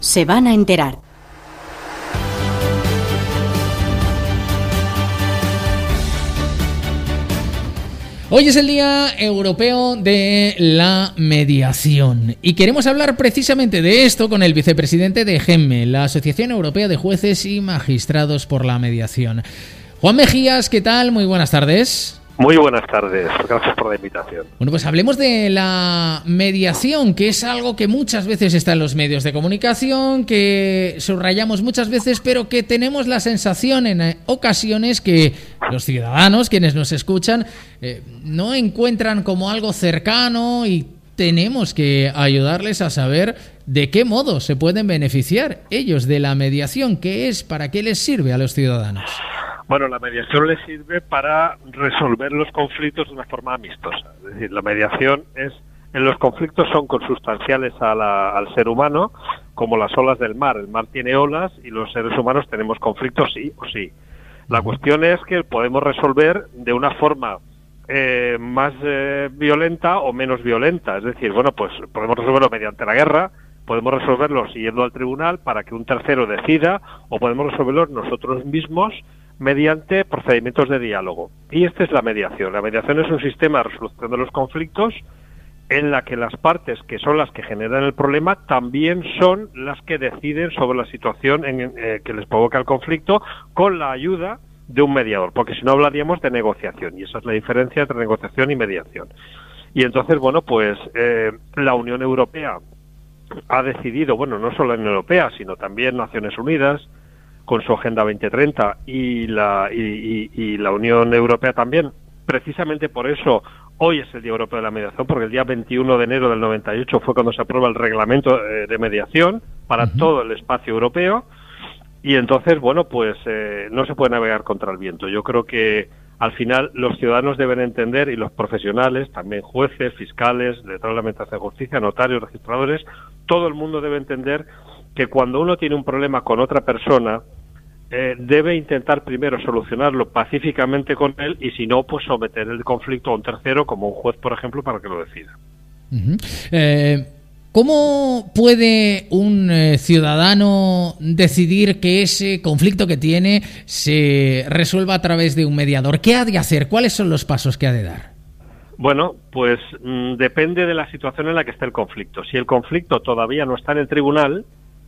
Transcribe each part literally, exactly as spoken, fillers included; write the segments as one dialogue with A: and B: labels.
A: Se van a enterar.
B: Hoy es el Día Europeo de la Mediación y queremos hablar precisamente de esto con el vicepresidente de GEMME, la Asociación Europea de Jueces y Magistrados por la Mediación. Juan Mejías, ¿qué tal? Muy buenas tardes.
C: Muy buenas tardes, gracias por la invitación.
B: Bueno, pues hablemos de la mediación, que es algo que muchas veces está en los medios de comunicación, que subrayamos muchas veces, pero que tenemos la sensación en ocasiones que los ciudadanos, quienes nos escuchan, eh, no encuentran como algo cercano y tenemos que ayudarles a saber de qué modo se pueden beneficiar ellos de la mediación, qué es, para qué les sirve a los ciudadanos.
C: Bueno, la mediación le sirve para resolver los conflictos de una forma amistosa. Es decir, la mediación es, en los conflictos son consustanciales a la, al ser humano, como las olas del mar. El mar tiene olas y los seres humanos tenemos conflictos sí o sí. La cuestión es que podemos resolver de una forma eh, más eh, violenta o menos violenta. Es decir, bueno, pues podemos resolverlo mediante la guerra, podemos resolverlo yendo al tribunal para que un tercero decida, o podemos resolverlo nosotros mismos mediante procedimientos de diálogo. Y esta es la mediación. La mediación es un sistema de resolución de los conflictos en la que las partes, que son las que generan el problema, también son las que deciden sobre la situación en, eh, que les provoca el conflicto, con la ayuda de un mediador, porque si no hablaríamos de negociación, y esa es la diferencia entre negociación y mediación. Y entonces, bueno, pues eh, la Unión Europea ha decidido, bueno, no solo la Unión Europea, sino también Naciones Unidas, con su Agenda veinte treinta y la, y, y, y la Unión Europea también. Precisamente por eso hoy es el Día Europeo de la Mediación, porque el día veintiuno de enero del noventa y ocho fue cuando se aprueba el reglamento eh, de mediación para uh-huh. todo el espacio europeo, y entonces, bueno, pues eh, no se puede navegar contra el viento. Yo creo que al final los ciudadanos deben entender, y los profesionales, también jueces, fiscales, letrados de la Administración de Justicia, notarios, registradores, todo el mundo debe entender que cuando uno tiene un problema con otra persona, eh, debe intentar primero solucionarlo pacíficamente con él, y si no, pues someter el conflicto a un tercero, como un juez, por ejemplo, para que lo decida.
B: Uh-huh. Eh, ¿Cómo puede un eh, ciudadano decidir que ese conflicto que tiene se resuelva a través de un mediador? ¿Qué ha de hacer? ¿Cuáles son los pasos que ha de dar?
C: Bueno, pues mmm, depende de la situación en la que esté el conflicto. Si el conflicto todavía no está en el tribunal,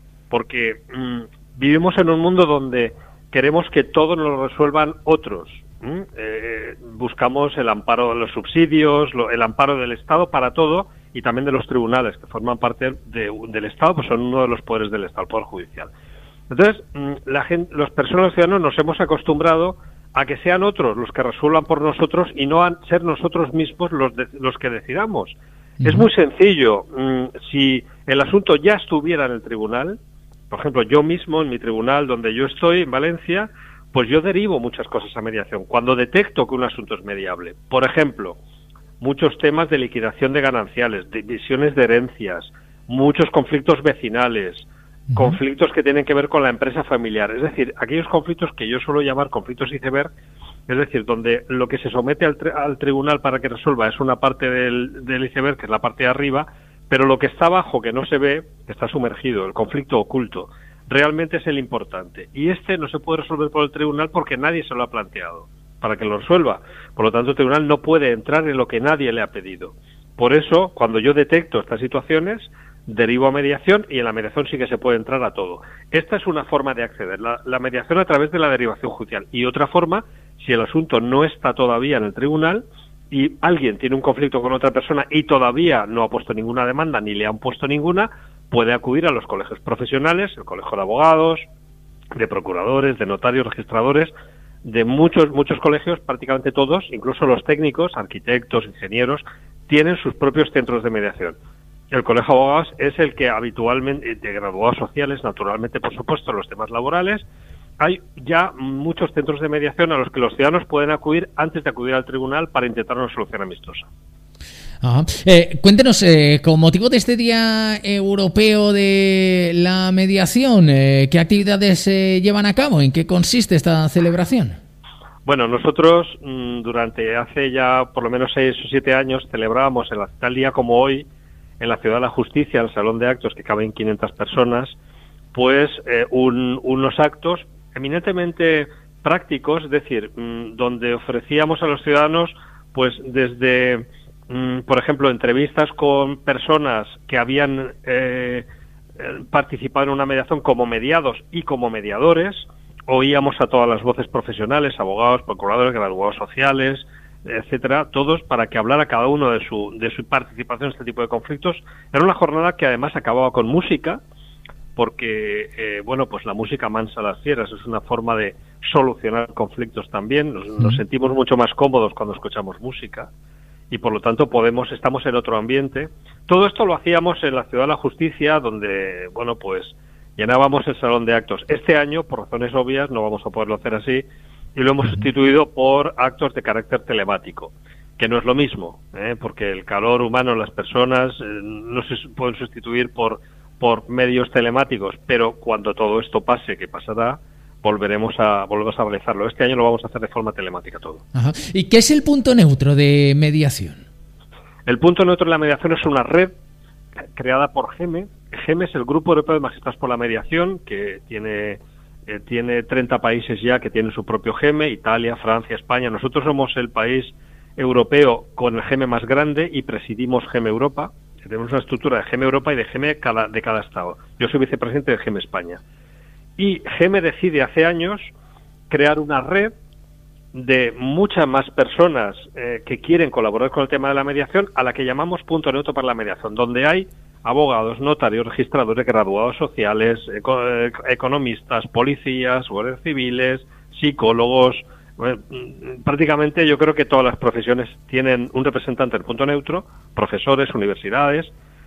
C: porque mmm, vivimos en un mundo donde queremos que todo nos lo resuelvan otros. ¿Mm? Eh, buscamos el amparo de los subsidios, lo, el amparo del Estado para todo, y también de los tribunales, que forman parte de, del Estado, pues son uno de los poderes del Estado, el Poder Judicial. Entonces, mmm, la gente, las personas, los ciudadanos, nos hemos acostumbrado a que sean otros los que resuelvan por nosotros y no a ser nosotros mismos los, de, los que decidamos. Uh-huh. Es muy sencillo. Mmm, si el asunto ya estuviera en el tribunal, por ejemplo, yo mismo en mi tribunal donde yo estoy, en Valencia, pues yo derivo muchas cosas a mediación cuando detecto que un asunto es mediable. Por ejemplo, muchos temas de liquidación de gananciales, divisiones de herencias, muchos conflictos vecinales, uh-huh. conflictos que tienen que ver con la empresa familiar. Es decir, aquellos conflictos que yo suelo llamar conflictos iceberg, es decir, donde lo que se somete al, tri- al tribunal para que resuelva es una parte del, del iceberg, que es la parte de arriba, pero lo que está abajo, que no se ve, que está sumergido, el conflicto oculto, realmente es el importante. Y este no se puede resolver por el tribunal porque nadie se lo ha planteado para que lo resuelva. Por lo tanto, el tribunal no puede entrar en lo que nadie le ha pedido. Por eso, cuando yo detecto estas situaciones, derivo a mediación, y en la mediación sí que se puede entrar a todo. Esta es una forma de acceder, la, la mediación a través de la derivación judicial. Y otra forma, si el asunto no está todavía en el tribunal, y alguien tiene un conflicto con otra persona y todavía no ha puesto ninguna demanda ni le han puesto ninguna, puede acudir a los colegios profesionales, el colegio de abogados, de procuradores, de notarios, registradores, de muchos, muchos colegios, prácticamente todos, incluso los técnicos, arquitectos, ingenieros, tienen sus propios centros de mediación. El colegio de abogados es el que habitualmente, de graduados sociales, naturalmente, por supuesto, los temas laborales. Hay ya muchos centros de mediación a los que los ciudadanos pueden acudir antes de acudir al tribunal para intentar una solución amistosa.
B: Ajá. Eh, cuéntenos, eh, con motivo de este Día Europeo de la Mediación, eh, ¿qué actividades se eh, llevan a cabo? ¿En qué consiste esta celebración?
C: Bueno, nosotros mmm, durante hace ya por lo menos seis o siete años celebrábamos en la, tal día como hoy en la Ciudad de la Justicia, en el Salón de Actos, que caben quinientas personas, pues eh, un, unos actos eminentemente prácticos, es decir, mmm, donde ofrecíamos a los ciudadanos, pues desde, mmm, por ejemplo, entrevistas con personas que habían eh, participado en una mediación como mediados y como mediadores, oíamos a todas las voces profesionales, abogados, procuradores, graduados sociales, etcétera, todos para que hablara cada uno de su de su participación en este tipo de conflictos. Era una jornada que además acababa con música, porque eh, bueno, pues la música mansa las fieras, es una forma de solucionar conflictos también. Nos, nos sentimos mucho más cómodos cuando escuchamos música y por lo tanto podemos estamos en otro ambiente. Todo esto lo hacíamos en la Ciudad de la Justicia, donde bueno, pues llenábamos el salón de actos. Este año, por razones obvias, no vamos a poderlo hacer así, y lo hemos sustituido por actos de carácter telemático, que no es lo mismo, ¿eh? Porque el calor humano en las personas eh, no se pueden sustituir por, por medios telemáticos, pero cuando todo esto pase, que pasará, volveremos a, volveremos a realizarlo. Este año lo vamos a hacer de forma telemática todo.
B: Ajá. ¿Y qué es el punto neutro de mediación?
C: El punto neutro de la mediación es una red creada por GEME. GEME es el Grupo Europeo de Magistrados por la Mediación, que tiene... Eh, tiene treinta países ya que tienen su propio GEME, Italia, Francia, España. Nosotros somos el país europeo con el GEME más grande y presidimos GEME Europa. Tenemos una estructura de GEME Europa y de GEME cada, de cada estado. Yo soy vicepresidente de GEME España. Y GEME decide hace años crear una red de muchas más personas eh, que quieren colaborar con el tema de la mediación, a la que llamamos Punto Neutro para la Mediación, donde hay abogados, notarios, registradores, graduados sociales, eco, economistas, policías, guardias civiles, psicólogos. Bueno, prácticamente yo creo que todas las profesiones tienen un representante del Punto Neutro, profesores, universidades,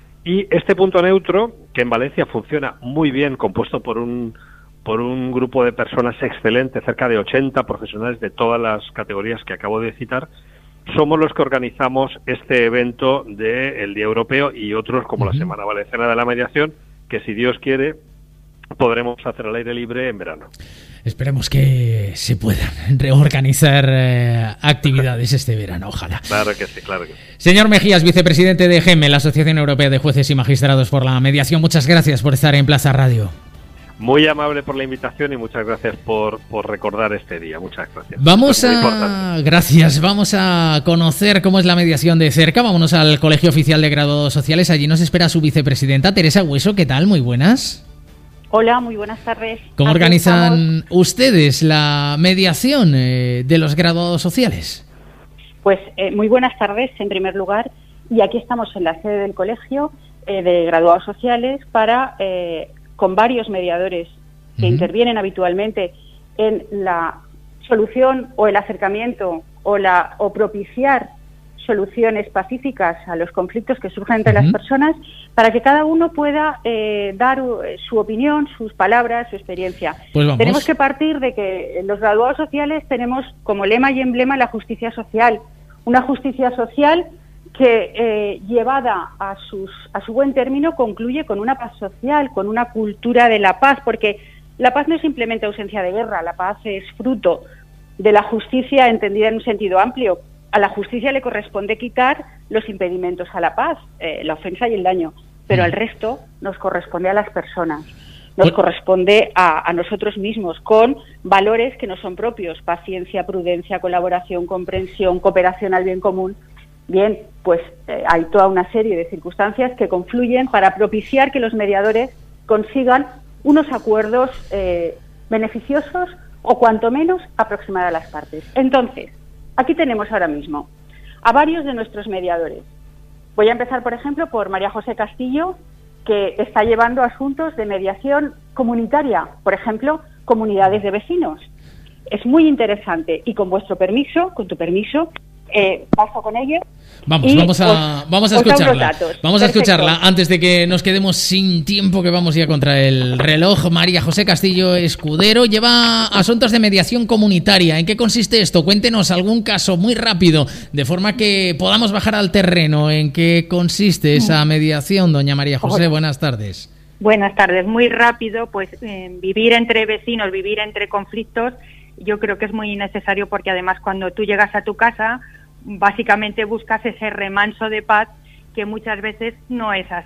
C: y este Punto Neutro, que en Valencia funciona muy bien, compuesto por un por un grupo de personas excelente, cerca de ochenta profesionales de todas las categorías que acabo de citar, somos los que organizamos este evento del Día Europeo y otros como uh-huh. la Semana Valenciana de la Mediación, que si Dios quiere podremos hacer al aire libre en verano.
B: Esperemos que se puedan reorganizar eh, actividades este verano, ojalá.
C: Claro que sí, claro que sí.
B: Señor Mejías, vicepresidente de GEME, la Asociación Europea de Jueces y Magistrados por la Mediación, muchas gracias por estar en Plaza Radio.
C: Muy amable por la invitación y muchas gracias por, por recordar este día. Muchas gracias.
B: Vamos a... Gracias. Vamos a conocer cómo es la mediación de cerca. Vámonos al Colegio Oficial de Graduados Sociales. Allí nos espera su vicepresidenta, Teresa Hueso. ¿Qué tal? Muy buenas.
A: Hola, muy buenas tardes.
B: ¿Cómo
A: Aquí
B: organizan
A: estamos.
B: ustedes la mediación eh, de los graduados sociales?
A: Pues eh, muy buenas tardes, en primer lugar. Y aquí estamos en la sede del Colegio eh, de Graduados Sociales para... Eh, con varios mediadores que uh-huh. intervienen habitualmente en la solución o el acercamiento o la o propiciar soluciones pacíficas a los conflictos que surgen entre uh-huh. las personas, para que cada uno pueda eh, dar uh, su opinión, sus palabras, su experiencia.
B: Pues vamos.
A: Tenemos que partir de que los graduados sociales tenemos como lema y emblema la justicia social, una justicia social que eh, llevada a sus a su buen término concluye con una paz social, con una cultura de la paz, porque la paz no es simplemente ausencia de guerra, la paz es fruto de la justicia entendida en un sentido amplio. A la justicia le corresponde quitar los impedimentos a la paz, eh, la ofensa y el daño, pero al resto nos corresponde a las personas, nos corresponde a, a nosotros mismos, con valores que no son propios: paciencia, prudencia, colaboración, comprensión, cooperación al bien común. Bien, pues eh, hay toda una serie de circunstancias que confluyen para propiciar que los mediadores consigan unos acuerdos eh, beneficiosos o cuanto menos aproximar a las partes. Entonces, aquí tenemos ahora mismo a varios de nuestros mediadores. Voy a empezar, por ejemplo, por María José Castillo, que está llevando asuntos de mediación comunitaria, por ejemplo, comunidades de vecinos. Es muy interesante y con vuestro permiso, con tu permiso, Eh, paso con ello.
B: Vamos,
A: y
B: vamos a,
A: os,
B: vamos a
A: os
B: escucharla. Vamos a
A: Perfecto.
B: escucharla antes de que nos quedemos sin tiempo, que vamos ya contra el reloj. María José Castillo Escudero lleva asuntos de mediación comunitaria. ¿En qué consiste esto? Cuéntenos algún caso muy rápido, de forma que podamos bajar al terreno. ¿En qué consiste esa mediación, doña María José? Buenas tardes.
D: Buenas tardes. Muy rápido, pues eh, vivir entre vecinos, vivir entre conflictos, yo creo que es muy necesario, porque además cuando tú llegas a tu casa, básicamente buscas ese remanso de paz, que muchas veces no es así.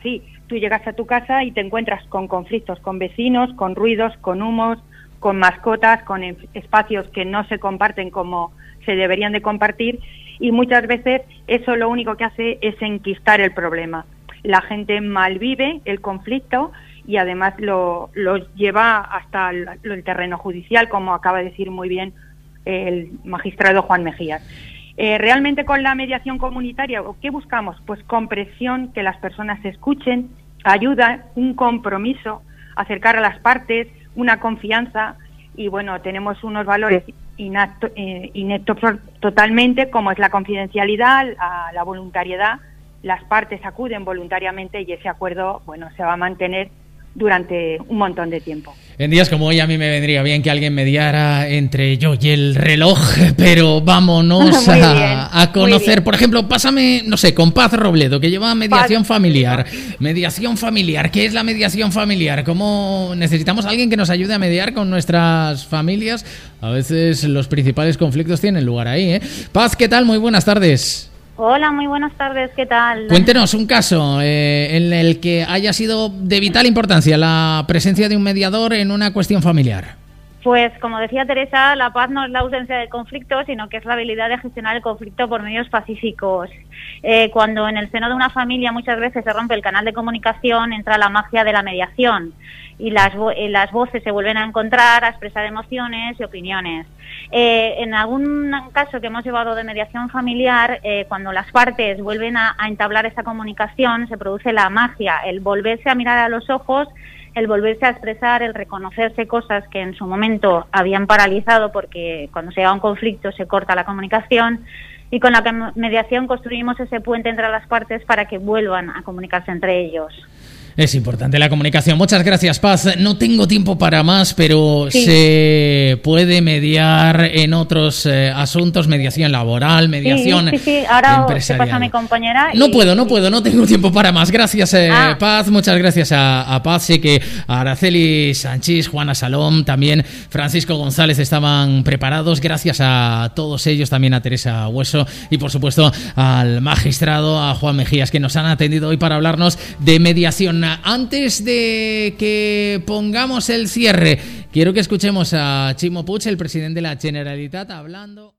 D: tú llegas a tu casa y te encuentras con conflictos con vecinos, con ruidos, con humos, con mascotas, con espacios que no se comparten como se deberían de compartir, y muchas veces eso lo único que hace es enquistar el problema. La gente malvive el conflicto y además lo, lo lleva hasta el, el terreno judicial, como acaba de decir muy bien el magistrado Juan Mejías. Eh, realmente con la mediación comunitaria, ¿qué buscamos? Pues comprensión, que las personas se escuchen, ayuda, un compromiso, acercar a las partes, una confianza, y bueno, tenemos unos valores inacto, eh, ineptos totalmente, como es la confidencialidad, la, la voluntariedad. Las partes acuden voluntariamente y ese acuerdo, bueno, se va a mantener durante un montón de tiempo.
B: En días como hoy a mí me vendría bien que alguien mediara entre yo y el reloj, pero vámonos a, a conocer, por ejemplo, pásame, no sé, con Paz Robledo, que lleva mediación Paz. familiar. Mediación familiar, ¿qué es la mediación familiar? ¿Cómo necesitamos a alguien que nos ayude a mediar con nuestras familias? A veces los principales conflictos tienen lugar ahí, ¿eh? Paz, ¿qué tal? Muy buenas tardes.
E: Hola, muy buenas tardes, ¿qué tal?
B: Cuéntenos un caso eh, en el que haya sido de vital importancia la presencia de un mediador en una cuestión familiar.
E: Pues, como decía Teresa, la paz no es la ausencia del conflicto, sino que es la habilidad de gestionar el conflicto por medios pacíficos. Eh, cuando en el seno de una familia muchas veces se rompe el canal de comunicación, entra la magia de la mediación y las, vo- eh, las voces se vuelven a encontrar, a expresar emociones y opiniones. Eh, en algún caso que hemos llevado de mediación familiar, eh, cuando las partes vuelven a, a entablar esa comunicación, se produce la magia, el volverse a mirar a los ojos, el volverse a expresar, el reconocerse cosas que en su momento habían paralizado porque cuando se llega a un conflicto se corta la comunicación, y con la mediación construimos ese puente entre las partes para que vuelvan a comunicarse entre ellos.
B: Es importante la comunicación. Muchas gracias, Paz. No tengo tiempo para más, pero sí. Se puede mediar en otros eh, asuntos, mediación laboral, mediación
E: sí, sí, sí. Ahora
B: empresarial.
E: Te pasa a mi compañera.
B: No
E: y...
B: puedo, no puedo, no tengo tiempo para más. Gracias, eh,
E: ah.
B: Paz. Muchas gracias a, a Paz. Sé que Araceli Sanchís, Juana Salom, también Francisco González estaban preparados. Gracias a todos ellos, también a Teresa Hueso y, por supuesto, al magistrado, a Juan Mejías, que nos han atendido hoy para hablarnos de mediación. Antes de que pongamos el cierre, quiero que escuchemos a Chimo Puig, el presidente de la Generalitat, hablando...